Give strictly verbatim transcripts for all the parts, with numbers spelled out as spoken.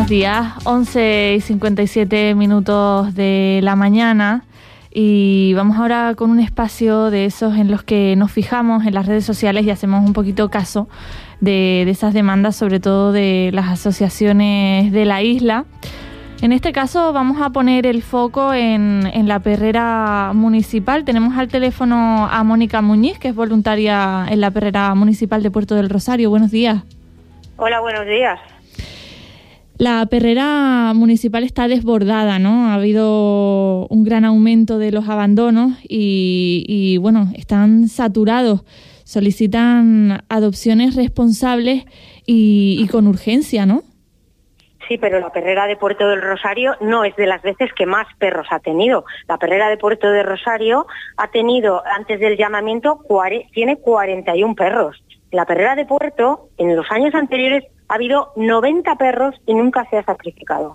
días, once y cincuenta y siete minutos de la mañana, y vamos ahora con un espacio de esos en los que nos fijamos en las redes sociales y hacemos un poquito caso de, de esas demandas, sobre todo de las asociaciones de la isla. En este caso vamos a poner el foco en, en la perrera municipal. Tenemos al teléfono a Mónica Muñiz, que es voluntaria en la perrera municipal de Puerto del Rosario. Buenos días. Hola, buenos días. La perrera municipal está desbordada, ¿no? Ha habido un gran aumento de los abandonos y, y bueno, están saturados. Solicitan adopciones responsables y, y con urgencia, ¿no? Sí, pero la perrera de Puerto del Rosario no es de las veces que más perros ha tenido. La perrera de Puerto del Rosario ha tenido, antes del llamamiento, cuare, tiene cuarenta y uno perros. La perrera de Puerto, en los años anteriores, ha habido noventa perros y nunca se ha sacrificado.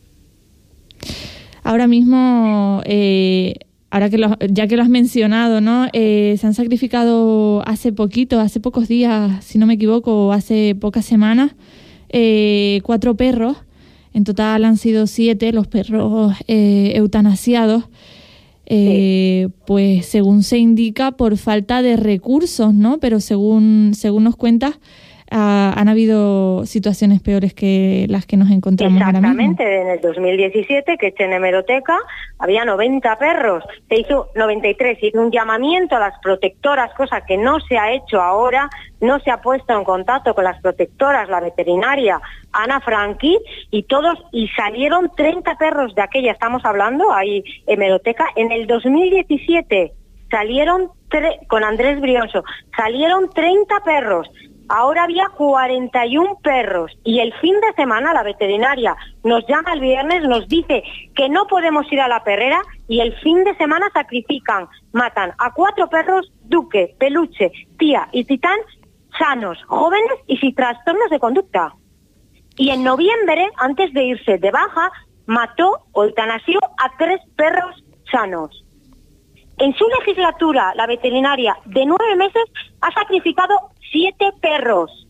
Ahora mismo, eh, ahora que lo, ya que lo has mencionado, ¿no? Eh, se han sacrificado hace poquito, hace pocos días, si no me equivoco, hace pocas semanas, eh, cuatro perros. En total han sido siete los perros eh, eutanasiados. Eh, sí. Pues según se indica, por falta de recursos, ¿no? Pero según, según nos cuentas, Uh, han habido situaciones peores que las que nos encontramos ahora mismo. Exactamente, en el dos mil diecisiete, que eché en hemeroteca, había noventa perros, se hizo noventa y tres, se hizo un llamamiento a las protectoras, cosa que no se ha hecho ahora, no se ha puesto en contacto con las protectoras, la veterinaria Ana Franqui, y todos, y salieron treinta perros de aquella, estamos hablando, ahí hemeroteca, en el dos mil diecisiete salieron, tre- con Andrés Brioso, salieron treinta perros. Ahora había cuarenta y uno perros y el fin de semana la veterinaria nos llama el viernes, nos dice que no podemos ir a la perrera y el fin de semana sacrifican, matan a cuatro perros, Duque, Peluche, Tía y Titán, sanos, jóvenes y sin trastornos de conducta. Y en noviembre, antes de irse de baja, mató o eutanasió a tres perros sanos. En su legislatura, la veterinaria de nueve meses ha sacrificado siete perros,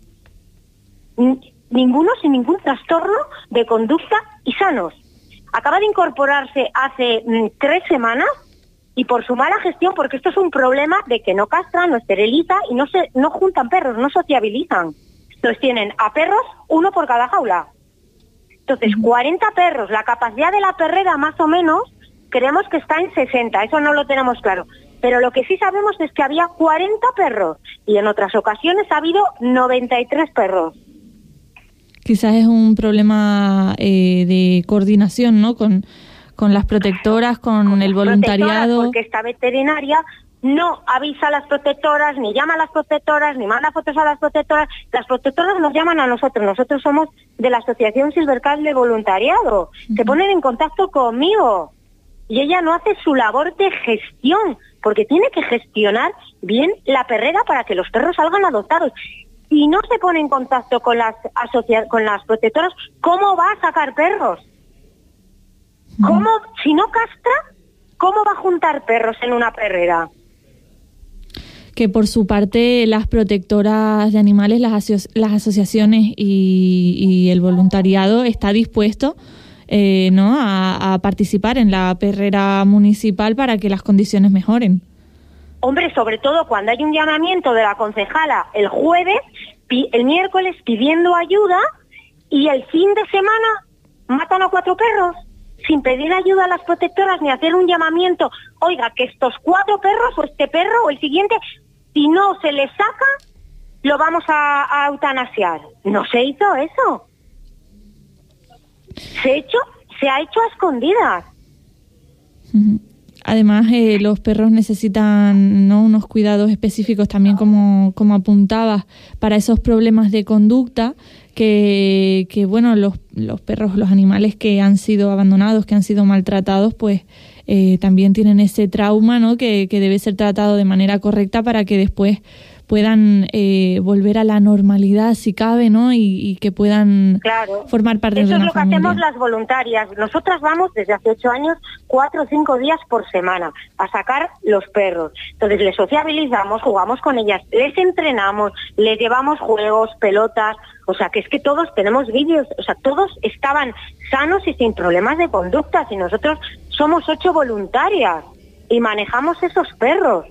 ninguno sin ningún trastorno de conducta y sanos. Acaba de incorporarse hace mm, tres semanas y por su mala gestión, porque esto es un problema de que no castran, no esterilizan y no se no juntan perros, no sociabilizan. Entonces tienen a perros, uno por cada jaula. Entonces, cuarenta perros, la capacidad de la perrera más o menos, creemos que está en sesenta, eso no lo tenemos claro. Pero lo que sí sabemos es que había cuarenta perros y en otras ocasiones ha habido noventa y tres perros. Quizás es un problema eh, de coordinación, ¿no? Con, con las protectoras, con, con el voluntariado. Porque esta veterinaria no avisa a las protectoras, ni llama a las protectoras, ni manda fotos a las protectoras. Las protectoras nos llaman a nosotros. Nosotros somos de la Asociación Silvercat de Voluntariado. Uh-huh. Se ponen en contacto conmigo. Y ella no hace su labor de gestión, porque tiene que gestionar bien la perrera para que los perros salgan adoptados. Si no se pone en contacto con las asocia- con las protectoras, ¿cómo va a sacar perros? ¿Cómo, si no castra, cómo va a juntar perros en una perrera? Que por su parte las protectoras de animales, las, aso- las asociaciones y, y el voluntariado está dispuesto Eh, ¿no? a, a participar en la perrera municipal para que las condiciones mejoren. Hombre, sobre todo cuando hay un llamamiento de la concejala el jueves, pi- el miércoles pidiendo ayuda y el fin de semana matan a cuatro perros sin pedir ayuda a las protectoras ni hacer un llamamiento. Oiga, que estos cuatro perros o este perro o el siguiente, si no se les saca, lo vamos a, a eutanasiar. No se hizo eso. Se ha hecho, se ha hecho a escondidas. Además, eh, los perros necesitan, ¿no?, unos cuidados específicos también, como, como apuntabas, para esos problemas de conducta que, que bueno, los, los perros, los animales que han sido abandonados, que han sido maltratados, pues eh, también tienen ese trauma, ¿no?, que, que debe ser tratado de manera correcta para que después puedan eh, volver a la normalidad si cabe, ¿no? Y, y que puedan claro. formar parte Eso de una es lo familia. que hacemos las voluntarias. Nosotras vamos desde hace ocho años, cuatro o cinco días por semana, a sacar los perros. Entonces les sociabilizamos, jugamos con ellas, les entrenamos, les llevamos juegos, pelotas, o sea que es que todos tenemos vídeos, o sea, todos estaban sanos y sin problemas de conducta, y nosotros somos ocho voluntarias y manejamos esos perros.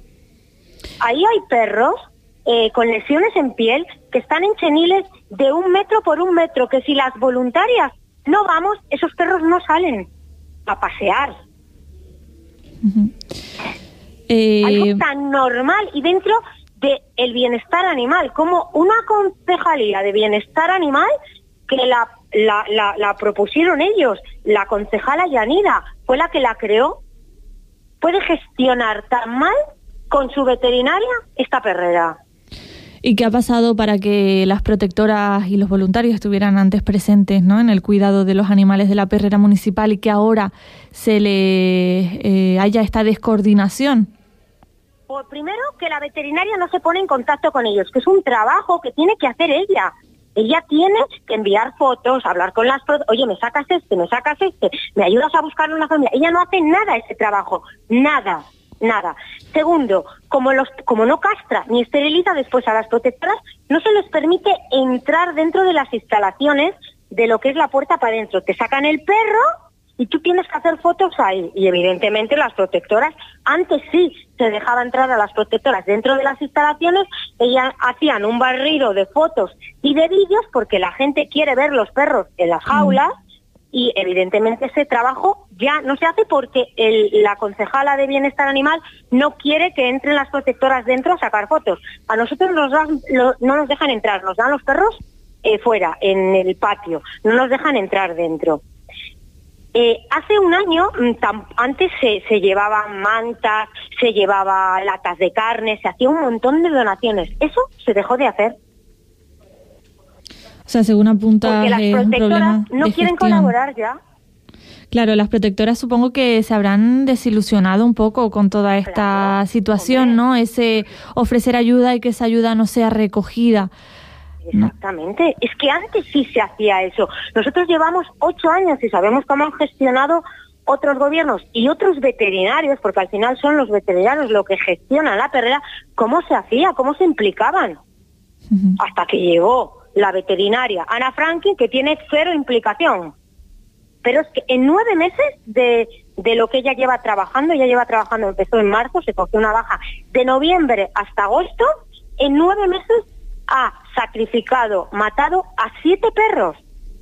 Ahí hay perros eh, con lesiones en piel que están en cheniles de un metro por un metro, que si las voluntarias no vamos, esos perros no salen a pasear. Uh-huh. Eh... Algo tan normal y dentro del bienestar animal, como una concejalía de bienestar animal que la, la, la, la propusieron ellos, la concejala Yanira, fue la que la creó, puede gestionar tan mal con su veterinaria esta perrera. ¿Y qué ha pasado para que las protectoras y los voluntarios estuvieran antes presentes, ¿no?, en el cuidado de los animales de la perrera municipal, y que ahora se le eh, haya esta descoordinación? Pues primero, que la veterinaria no se pone en contacto con ellos, que es un trabajo que tiene que hacer ella. Ella tiene que enviar fotos, hablar con las... Pro- Oye, me sacas este, me sacas este, me ayudas a buscar una familia. Ella no hace nada ese trabajo, nada, nada. Segundo, como, los, como no castra ni esteriliza después a las protectoras, no se les permite entrar dentro de las instalaciones de lo que es la puerta para adentro. Te sacan el perro y tú tienes que hacer fotos ahí. Y evidentemente las protectoras, antes sí se dejaba entrar a las protectoras dentro de las instalaciones, ellas hacían un barrido de fotos y de vídeos porque la gente quiere ver los perros en las jaulas, y evidentemente ese trabajo ya no se hace porque el, la concejala de bienestar animal no quiere que entren las protectoras dentro a sacar fotos. A nosotros nos dan, lo, no nos dejan entrar, nos dan los perros eh, fuera, en el patio, no nos dejan entrar dentro. Eh, hace un año, tam, antes se, se llevaban mantas, se llevaba latas de carne, se hacía un montón de donaciones. Eso se dejó de hacer. O sea, según apunta, porque las es un protectoras problema no de quieren gestión. colaborar ya. Claro, las protectoras supongo que se habrán desilusionado un poco con toda esta Claro, situación, hombre. ¿no? Ese ofrecer ayuda y que esa ayuda no sea recogida. Exactamente, no. Es que antes sí se hacía eso. Nosotros llevamos ocho años y sabemos cómo han gestionado otros gobiernos y otros veterinarios, porque al final son los veterinarios los que gestionan la perrera, cómo se hacía, cómo se implicaban. Uh-huh. Hasta que llegó la veterinaria Ana Franklin, que tiene cero implicación. Pero es que en nueve meses de, de lo que ella lleva trabajando, ella lleva trabajando, empezó en marzo, se cogió una baja de noviembre hasta agosto, en nueve meses ha sacrificado, matado a siete perros.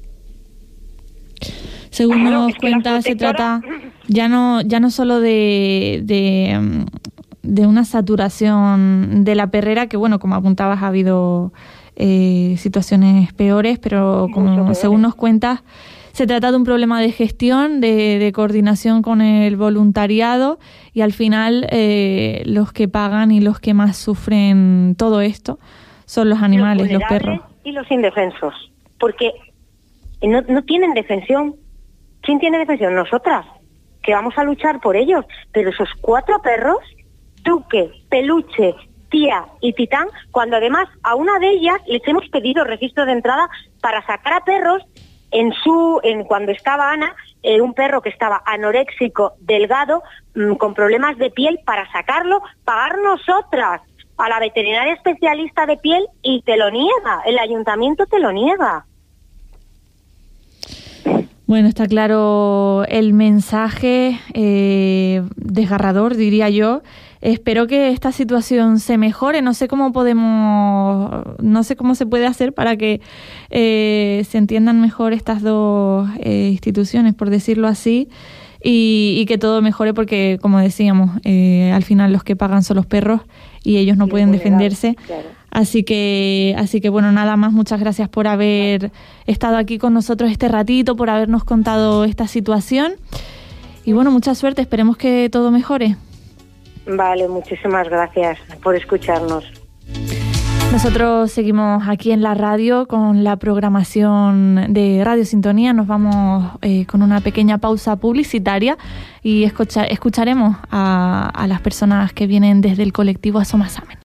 Según claro, nos es que cuenta, protectora... se trata ya no ya no solo de, de, de una saturación de la perrera, que bueno, como apuntabas, ha habido eh, situaciones peores, pero como peores. Según nos cuentas, se trata de un problema de gestión, de, de coordinación con el voluntariado, y al final eh, los que pagan y los que más sufren todo esto son los animales, los, los perros. Y los indefensos, porque no, no tienen defensión. ¿Quién tiene defensión? Nosotras, que vamos a luchar por ellos. Pero esos cuatro perros, Duque, Peluche, Tía y Titán, cuando además a una de ellas les hemos pedido registro de entrada para sacar a perros en su, en cuando estaba Ana, eh, un perro que estaba anoréxico, delgado, mmm, con problemas de piel, para sacarlo, pagar nosotras a la veterinaria especialista de piel, y te lo niega, el ayuntamiento te lo niega. Bueno, está claro el mensaje, eh, desgarrador, diría yo. Espero que esta situación se mejore. No sé cómo podemos, no sé cómo se puede hacer para que eh, se entiendan mejor estas dos eh, instituciones, por decirlo así, y, y que todo mejore, porque, como decíamos, eh, al final los que pagan son los perros y ellos no sí, pueden defenderse. Claro. Así que, así que bueno, nada más. Muchas gracias por haber estado aquí con nosotros este ratito, por habernos contado esta situación. Y bueno, mucha suerte. Esperemos que todo mejore. Vale, muchísimas gracias por escucharnos. Nosotros seguimos aquí en la radio con la programación de Radio Sintonía. Nos vamos eh, con una pequeña pausa publicitaria y escucha, escucharemos a, a las personas que vienen desde el colectivo Asomasamen.